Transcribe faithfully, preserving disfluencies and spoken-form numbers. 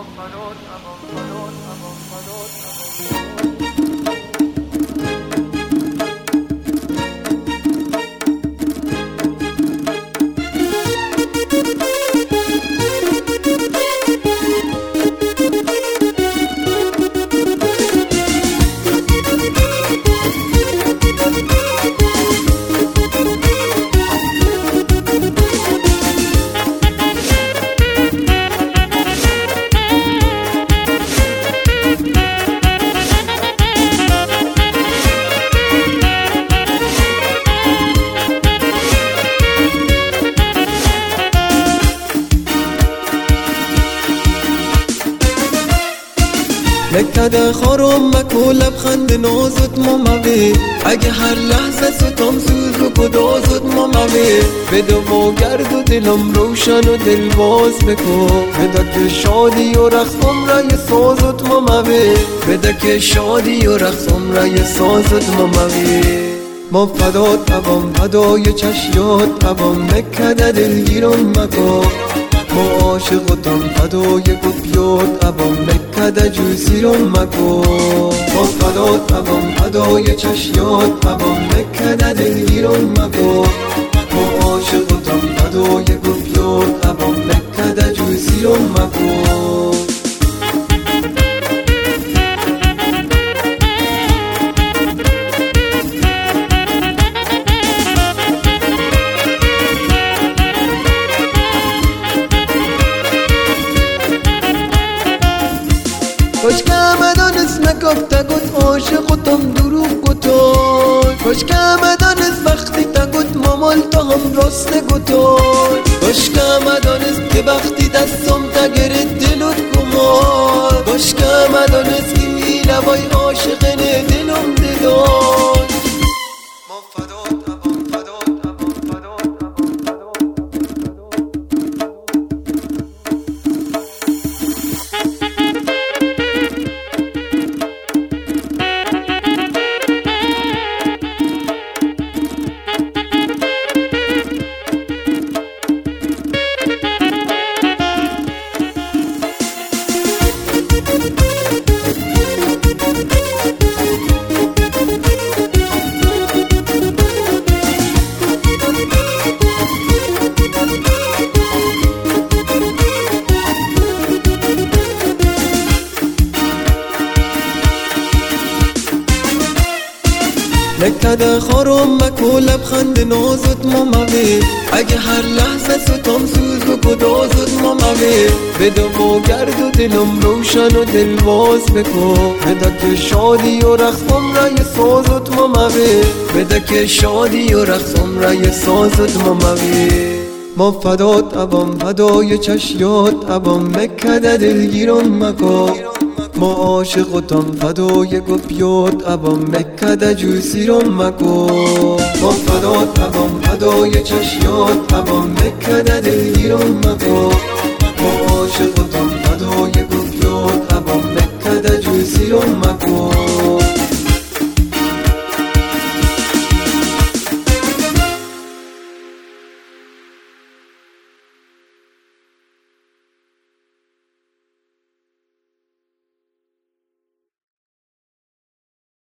نکده خارم مکو لبخند نازت ماموی اگه هر لحظه ستم سوز رو کدازت ماموی بده و گرد و دلم روشن و دل باز بکن بده که شادی و رقصم رای سازت ماموی بده که شادی و رقصم رای سازت ماموی ما فدات ابام فدای چشیات ابام نکده دلگیرم مکن ما عاشقتم فدای گفیات ابام نکده جوزیرم مکن ما فدات ابام فدای چشیات ابام نکده دلگیرم مکن ما عاشقتم فدای گفیات ابام نکده جوزیرم مکن کاش که همه دانست نگفته گفت عاشقتم دروغ گفتن کاش که همه دانست وقتی تا گفت مامال تا هم راست گفتن کاش که همه دانست که وقتی دستم تا گرد دلت گمان کاش که همه دانست که میره وای عاشقنه دلم دلان ما فدات ابام فدات ابام فدات نکده خارم مکو لبخند نازت ماموی اگه هر لحظه ستم سوز و کدازت ماموی بده و گرد و دلم روشن و دل باز بکن بده که شادی و رقصم رای سازت ماموی بده که شادی و رقصم رای سازت ماموی ما فدات ابام فدای چشیات ابام نکده دلگیرم مکن ما عاشقتم فدای گفیات ابام مکده جوزیرم مکن ما فدات ابام فدای چشیات ابام مکده دلگیرم مکن